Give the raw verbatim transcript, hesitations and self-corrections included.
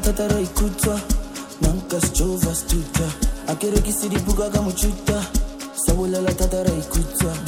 tatara ikutwa nanka sjova stuta akere kisiri buga kamuchuta sabula la tatara ikutwa